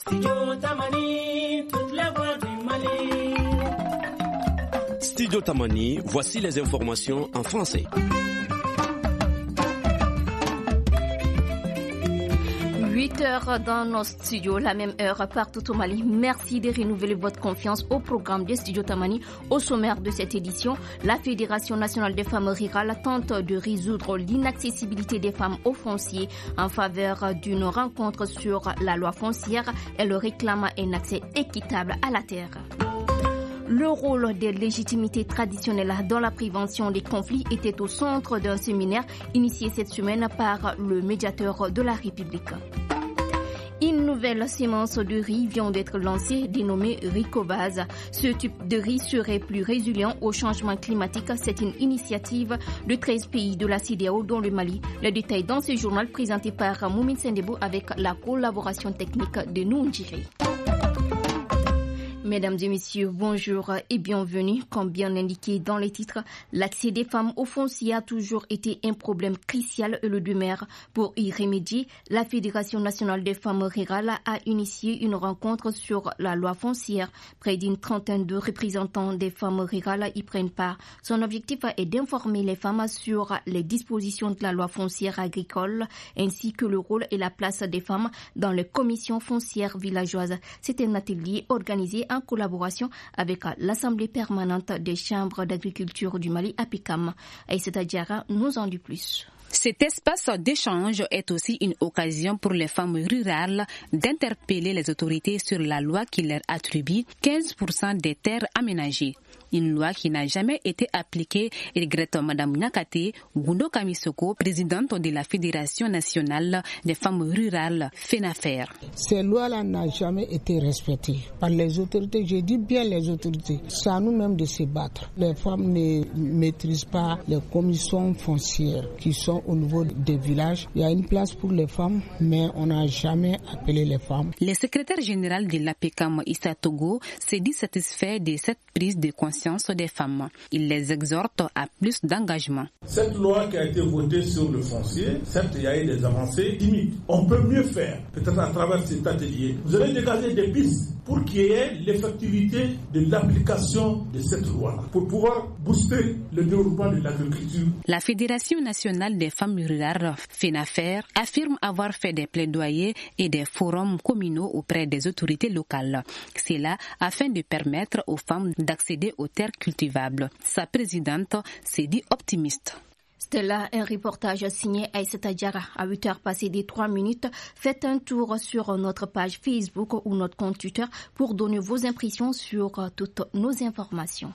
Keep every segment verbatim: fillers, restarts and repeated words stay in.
Studio Tamani, toutes les voix du Mali. Studio Tamani, voici les informations en français. huit heures dans nos studios, la même heure partout au Mali. Merci de renouveler votre confiance au programme des studios Tamani. Au sommaire de cette édition, la Fédération nationale des femmes rurales tente de résoudre l'inaccessibilité des femmes au foncier en faveur d'une rencontre sur la loi foncière. Elle réclame un accès équitable à la terre. Le rôle des légitimités traditionnelles dans la prévention des conflits était au centre d'un séminaire initié cette semaine par le médiateur de la République. Une nouvelle sémence de riz vient d'être lancée, dénommée Ricobase. Ce type de riz serait plus résilient au changement climatique. C'est une initiative de treize pays de la C E D E A O, dont le Mali. Les détails dans ce journal présenté par Moumine Sendebo avec la collaboration technique de Noundjiri. Mesdames et messieurs, bonjour et bienvenue. Comme bien indiqué dans les titres, l'accès des femmes au foncier a toujours été un problème crucial et le demeure. Pour y remédier, la Fédération nationale des femmes rurales a initié une rencontre sur la loi foncière. Près d'une trentaine de représentants des femmes rurales y prennent part. Son objectif est d'informer les femmes sur les dispositions de la loi foncière agricole ainsi que le rôle et la place des femmes dans les commissions foncières villageoises. C'est un atelier organisé en collaboration avec l'Assemblée permanente des chambres d'agriculture du Mali, APICAM. Aïssata Diarra nous en dit plus. Cet espace d'échange est aussi une occasion pour les femmes rurales d'interpeller les autorités sur la loi qui leur attribue quinze pour cent des terres aménagées. Une loi qui n'a jamais été appliquée, regrette Mme Nyakate Gundo Kamisoko, présidente de la Fédération nationale des femmes rurales, FENAFER. Ces lois-là n'ont jamais été respectées par les autorités. Je dis bien les autorités. C'est à nous-mêmes de se battre. Les femmes ne maîtrisent pas les commissions foncières qui sont au niveau des villages. Il y a une place pour les femmes, mais on n'a jamais appelé les femmes. Le secrétaire général de l'APECAM, Issa Togo, s'est dit satisfait de cette prise de conscience des femmes. Il les exhorte à plus d'engagement. Cette loi qui a été votée sur le foncier, certes, il y a eu des avancées timides. On peut mieux faire, peut-être à travers cet atelier. Vous allez dégager des pistes pour qu'il y ait l'effectivité de l'application de cette loi, pour pouvoir booster le développement de l'agriculture. La Fédération nationale des femmes rurales, FENAFER, affirme avoir fait des plaidoyers et des forums communaux auprès des autorités locales. C'est là afin de permettre aux femmes d'accéder aux terres cultivables. Sa présidente s'est dit optimiste. C'était là un reportage signé Aïssata Diarra. À huit heures passées des trois minutes, faites un tour sur notre page Facebook ou notre compte Twitter pour donner vos impressions sur toutes nos informations.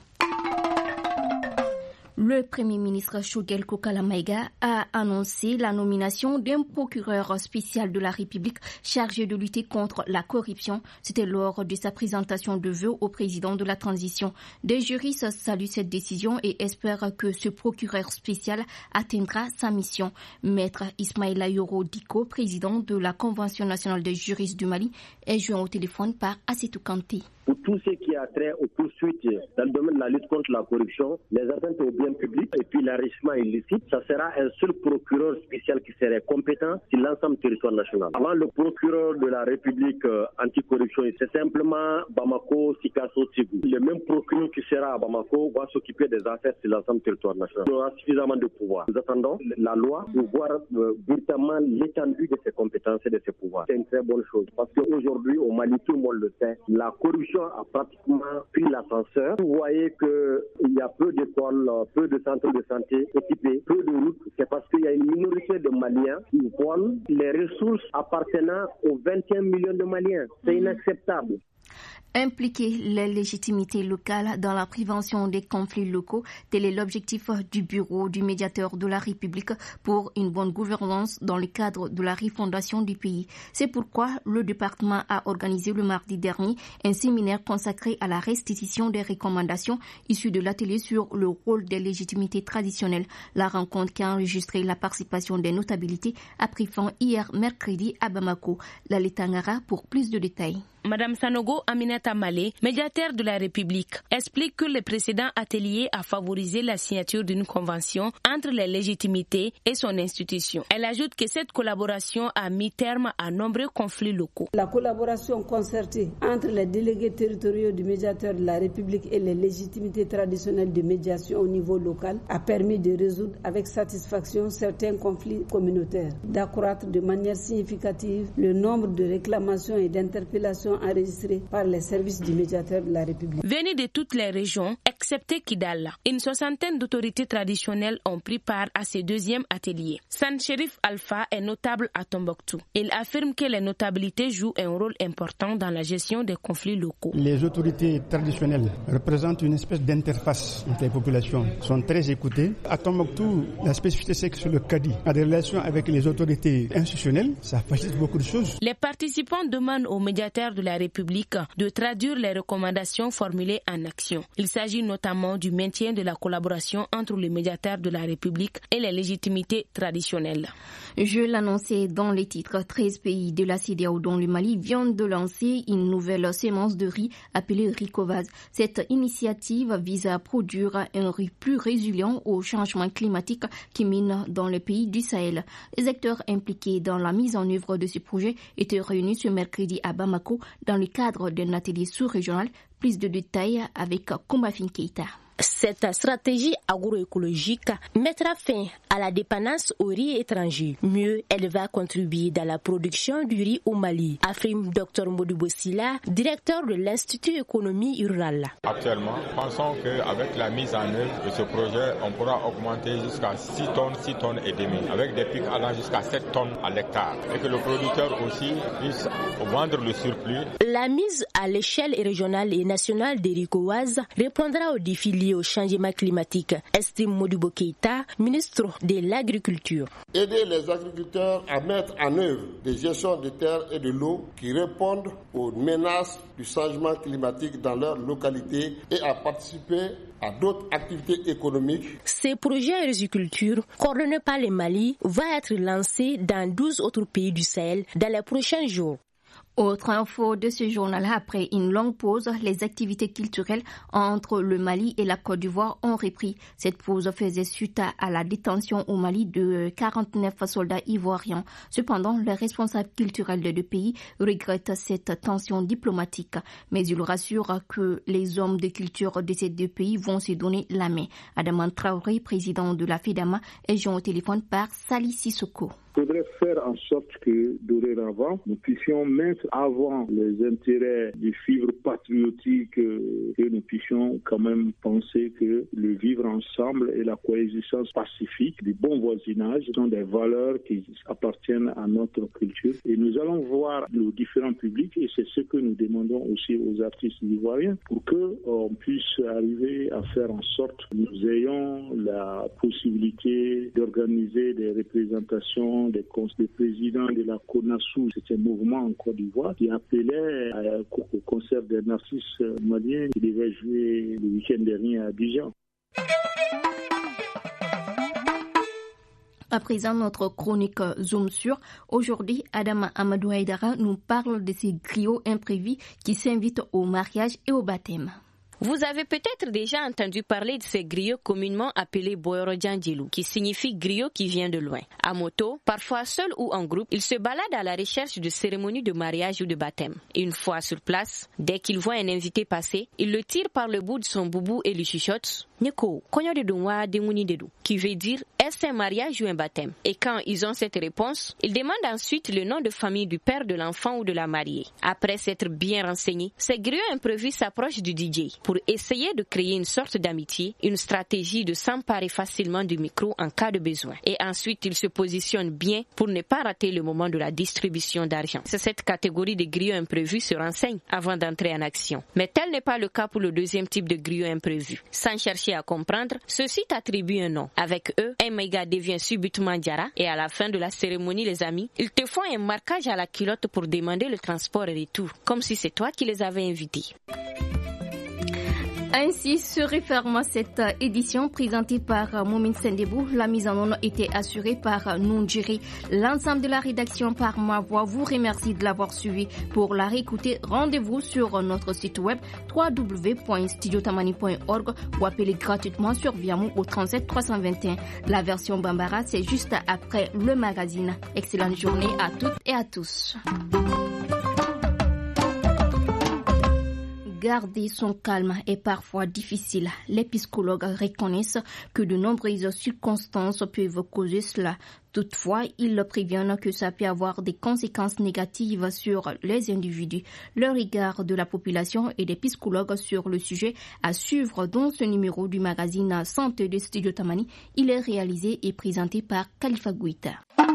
Le Premier ministre Choguel Kokala Maïga a annoncé la nomination d'un procureur spécial de la République chargé de lutter contre la corruption. C'était lors de sa présentation de vœux au président de la transition. Des juristes saluent cette décision et espèrent que ce procureur spécial atteindra sa mission. Maître Ismaïla Yoro Diko, président de la Convention nationale des juristes du Mali, est joint au téléphone par Assetou Kanté. Pour tout ce qui a trait aux poursuites dans le domaine de la lutte contre la corruption, les atteintes aux biens publics et puis l'enrichissement illicite, ça sera un seul procureur spécial qui serait compétent sur l'ensemble du territoire national. Avant, le procureur de la République euh, anticorruption, c'est simplement Bamako, Sikasso, Tigou. Le même procureur qui sera à Bamako va s'occuper des affaires sur l'ensemble du territoire national. Il aura suffisamment de pouvoir. Nous attendons la loi pour voir euh, véritablement l'étendue de ses compétences et de ses pouvoirs. C'est une très bonne chose parce qu'aujourd'hui, au Mali, tout le monde le sait, la corruption a pratiquement pris l'ascenseur. Vous voyez qu'il y a peu d'écoles, peu de centres de santé équipés, peu de routes. C'est parce qu'il y a une minorité de Maliens qui volent les ressources appartenant aux vingt et un millions de Maliens. C'est inacceptable. Impliquer les légitimités locales dans la prévention des conflits locaux, tel est l'objectif du bureau du médiateur de la République pour une bonne gouvernance dans le cadre de la refondation du pays. C'est pourquoi le département a organisé le mardi dernier un séminaire consacré à la restitution des recommandations issues de l'atelier sur le rôle des légitimités traditionnelles. La rencontre qui a enregistré la participation des notabilités a pris fin hier mercredi à Bamako. La Letangara pour plus de détails. Madame Sanogo Aminata Malé, médiateur de la République, explique que le précédent atelier a favorisé la signature d'une convention entre les légitimités et son institution. Elle ajoute que cette collaboration a mis terme à nombreux conflits locaux. La collaboration concertée entre les délégués territoriaux du médiateur de la République et les légitimités traditionnelles de médiation au niveau local a permis de résoudre avec satisfaction certains conflits communautaires, d'accroître de manière significative le nombre de réclamations et d'interpellations enregistrées par les services du médiateur de la République. Venus de toutes les régions, excepté Kidal, une soixantaine d'autorités traditionnelles ont pris part à ce deuxième atelier. San Sherif Alpha est notable à Tombouctou. Il affirme que les notabilités jouent un rôle important dans la gestion des conflits locaux. Les autorités traditionnelles représentent une espèce d'interface entre les populations, sont très écoutées. À Tombouctou, la spécificité c'est que sur le Kadi, a des relations avec les autorités institutionnelles, ça facilite beaucoup de choses. Les participants demandent au médiateur de la République de traduire les recommandations formulées en action. Il s'agit notamment du maintien de la collaboration entre les médiateurs de la République et les légitimités traditionnelles. Je l'annonçais dans les titres, treize pays de la CEDEAO dont le Mali viennent de lancer une nouvelle sémence de riz appelée Ricovaz. Cette initiative vise à produire un riz plus résilient au changement climatique qui mine dans les pays du Sahel. Les acteurs impliqués dans la mise en œuvre de ce projet étaient réunis ce mercredi à Bamako dans le cadre d'un atelier sous-régional. Plus de détails avec Koumafin Keita. Cette stratégie agroécologique mettra fin à la dépendance au riz étranger. Mieux, elle va contribuer dans la production du riz au Mali, affirme Docteur Modibo Silla, directeur de l'Institut économie rurale. Actuellement, pensons qu'avec la mise en œuvre de ce projet, on pourra augmenter jusqu'à six tonnes, six tonnes et demi, avec des pics allant jusqu'à sept tonnes à l'hectare, et que le producteur aussi puisse vendre le surplus. La mise à l'échelle régionale et nationale des Ricovaz répondra aux défis liés au changement climatique, estime Modibo Keita, ministre de l'Agriculture. Aider les agriculteurs à mettre en œuvre des gestions de terre et de l'eau qui répondent aux menaces du changement climatique dans leur localité et à participer à d'autres activités économiques. Ces projets en riziculture, coordonnés par le Mali, vont être lancés dans douze autres pays du Sahel dans les prochains jours. Autre info de ce journal, après une longue pause, les activités culturelles entre le Mali et la Côte d'Ivoire ont repris. Cette pause faisait suite à la détention au Mali de quarante-neuf soldats ivoiriens. Cependant, les responsables culturels des deux pays regrettent cette tension diplomatique, mais ils rassurent que les hommes de culture de ces deux pays vont se donner la main. Adama Traoré, président de la FEDAMA, est joint au téléphone par Sali Sissoko. Il faudrait faire en sorte que, dorénavant, nous puissions mettre avant les intérêts du vivre patriotique, que nous puissions quand même penser que le vivre ensemble et la coexistence pacifique, du bon voisinage, sont des valeurs qui appartiennent à notre culture. Et nous allons voir nos différents publics, et c'est ce que nous demandons aussi aux artistes ivoiriens, pour qu'on puisse arriver à faire en sorte que nous ayons la possibilité d'organiser des représentations des présidents de la CONASU, c'est un mouvement en Côte d'Ivoire qui appelait au concert d'un artiste malien qui devait jouer le week-end dernier à Abidjan. À présent, notre chronique Zoom sur. Aujourd'hui, Adama Amadou Haïdara nous parle de ces griots imprévus qui s'invitent au mariage et au baptême. Vous avez peut-être déjà entendu parler de ces griots communément appelés Boyoro-Djandjilou, qui signifie griot qui vient de loin. À moto, parfois seul ou en groupe, ils se baladent à la recherche de cérémonies de mariage ou de baptême. Une fois sur place, dès qu'ils voient un invité passer, ils le tirent par le bout de son boubou et lui chuchotent « Neko, konyo de donwa demuni dedu » qui veut dire « est-ce un mariage ou un baptême ?» Et quand ils ont cette réponse, ils demandent ensuite le nom de famille du père de l'enfant ou de la mariée. Après s'être bien renseignés, ces griots imprévus s'approchent du D J pour essayer de créer une sorte d'amitié, une stratégie de s'emparer facilement du micro en cas de besoin. Et ensuite, ils se positionnent bien pour ne pas rater le moment de la distribution d'argent. C'est cette catégorie de griots imprévus se renseigne avant d'entrer en action. Mais tel n'est pas le cas pour le deuxième type de griots imprévus. Sans chercher à comprendre, ceux-ci t'attribuent un nom. Avec eux, un méga devient subitement Diara et à la fin de la cérémonie, les amis, ils te font un marquage à la culotte pour demander le transport et retour, comme si c'est toi qui les avais invités. Ainsi se referme cette édition présentée par Momin Sendebou. La mise en onde était assurée par Nundjiri. L'ensemble de la rédaction par ma voix vous remercie de l'avoir suivi. Pour la réécouter, rendez-vous sur notre site web w w w point studio tamani point org ou appelez gratuitement sur Viamou au trente-sept trois cent vingt et un. La version Bambara, c'est juste après le magazine. Excellente journée à toutes et à tous. Garder son calme est parfois difficile. Les psychologues reconnaissent que de nombreuses circonstances peuvent causer cela. Toutefois, ils préviennent que ça peut avoir des conséquences négatives sur les individus. Le regard de la population et des psychologues sur le sujet à suivre dans ce numéro du magazine Santé de Studio Tamani. Il est réalisé et présenté par Khalifa Gouita.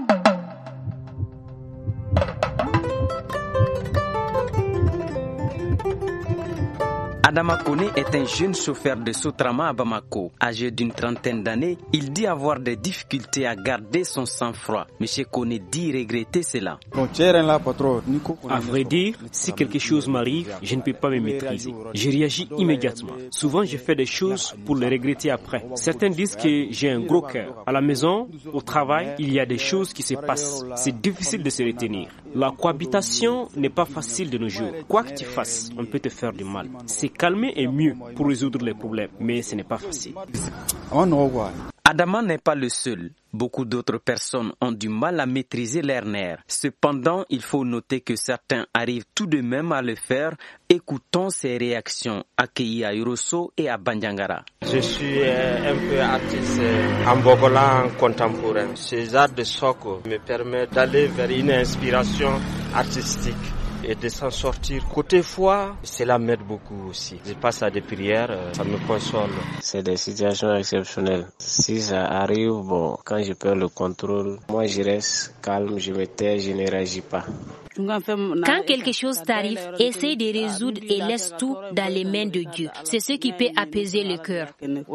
Adama Kone est un jeune chauffeur de Sotrama à Bamako. Âgé d'une trentaine d'années, il dit avoir des difficultés à garder son sang-froid. Monsieur Kone dit regretter cela. À vrai dire, si quelque chose m'arrive, je ne peux pas me maîtriser. Je réagis immédiatement. Souvent, je fais des choses pour les regretter après. Certains disent que j'ai un gros cœur. À la maison, au travail, il y a des choses qui se passent. C'est difficile de se retenir. La cohabitation n'est pas facile de nos jours. Quoi que tu fasses, on peut te faire du mal. C'est calmer est mieux pour résoudre les problèmes, mais ce n'est pas facile. Adama n'est pas le seul. Beaucoup d'autres personnes ont du mal à maîtriser leurs nerfs. Cependant, il faut noter que certains arrivent tout de même à le faire. Écoutons ces réactions accueillies à Yorosso et à Bandiangara. Je suis un peu artiste en bogolan contemporain. Ces arts de soko me permettent d'aller vers une inspiration artistique et de s'en sortir. Côté foi, cela m'aide beaucoup aussi. Je passe à des prières, ça me console. C'est des situations exceptionnelles. Si ça arrive, bon, quand je perds le contrôle, moi je reste calme, je me tais, je ne réagis pas. Quand quelque chose t'arrive, essaye de résoudre et laisse tout dans les mains de Dieu. C'est ce qui peut apaiser le cœur.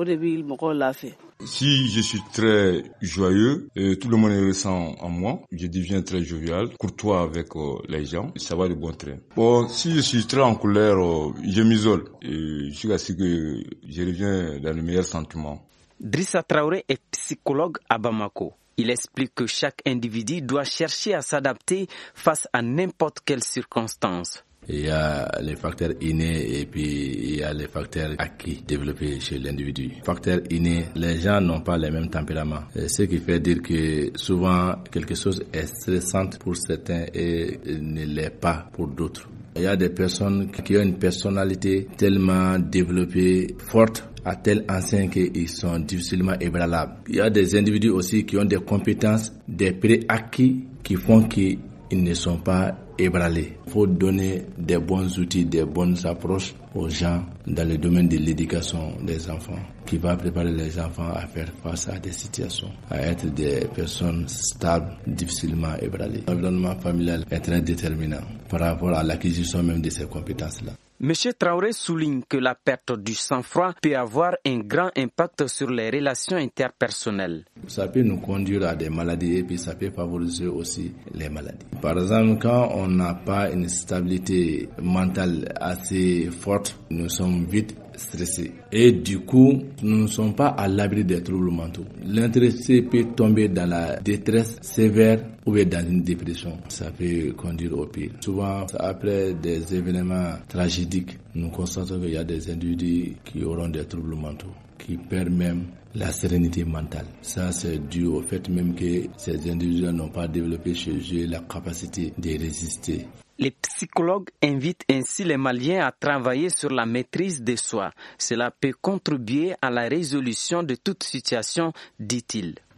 Si je suis très joyeux, et tout le monde le ressent en moi, je deviens très jovial, courtois avec euh, les gens, ça va de bon train. Bon, si je suis très en colère, euh, je m'isole et jusqu'à ce que je reviens dans le meilleur sentiment. Drissa Traoré est psychologue à Bamako. Il explique que chaque individu doit chercher à s'adapter face à n'importe quelle circonstance. Il y a les facteurs innés et puis il y a les facteurs acquis développés chez l'individu. Facteurs innés, les gens n'ont pas les mêmes tempéraments. Ce qui fait dire que souvent quelque chose est stressant pour certains et ne l'est pas pour d'autres. Il y a des personnes qui ont une personnalité tellement développée, forte, à tel enseigne qu'ils sont difficilement ébranlables. Il y a des individus aussi qui ont des compétences, des préacquis qui font qu'ils ne sont pas ébranlés. Il faut donner des bons outils, des bonnes approches aux gens dans le domaine de l'éducation des enfants, qui va préparer les enfants à faire face à des situations, à être des personnes stables, difficilement ébranlées. L'environnement familial est très déterminant par rapport à l'acquisition même de ces compétences-là. Monsieur Traoré souligne que la perte du sang-froid peut avoir un grand impact sur les relations interpersonnelles. Ça peut nous conduire à des maladies et puis ça peut favoriser aussi les maladies. Par exemple, quand on n'a pas une stabilité mentale assez forte, nous sommes vite stressés. Et du coup, nous ne sommes pas à l'abri des troubles mentaux. L'intéressé peut tomber dans la détresse sévère ou bien dans une dépression. Ça peut conduire au pire. Souvent, après des événements tragiques, nous constatons qu'il y a des individus qui auront des troubles mentaux, qui perdent même la sérénité mentale. Ça, c'est dû au fait même que ces individus n'ont pas développé chez eux la capacité de résister. Les psychologues invitent ainsi les Maliens à travailler sur la maîtrise de soi. Cela peut contribuer à la résolution de toute situation, dit-il.